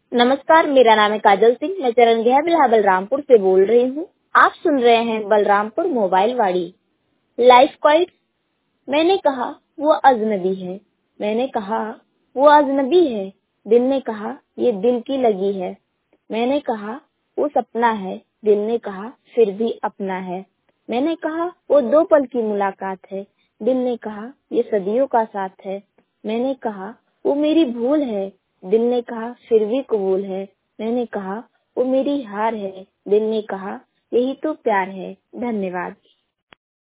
नमस्कार, मेरा नाम है काजल सिंह। मैं चरण गया बलरामपुर से बोल रही हूँ। आप सुन रहे हैं बलरामपुर मोबाइल वाड़ी। Life quite. मैंने कहा वो अजनबी है, मैंने कहा वो अजनबी है। दिल ने कहा ये दिल की लगी है। मैंने कहा वो सपना है, दिल ने कहा फिर भी अपना है। मैंने कहा वो 2 पल की मुलाकात है, दिल ने कहा ये सदियों का साथ है। मैंने कहा वो मेरी भूल है, दिल ने कहा फिर भी कबूल है। मैंने कहा वो मेरी हार है, दिल ने कहा यही तो प्यार है। धन्यवाद।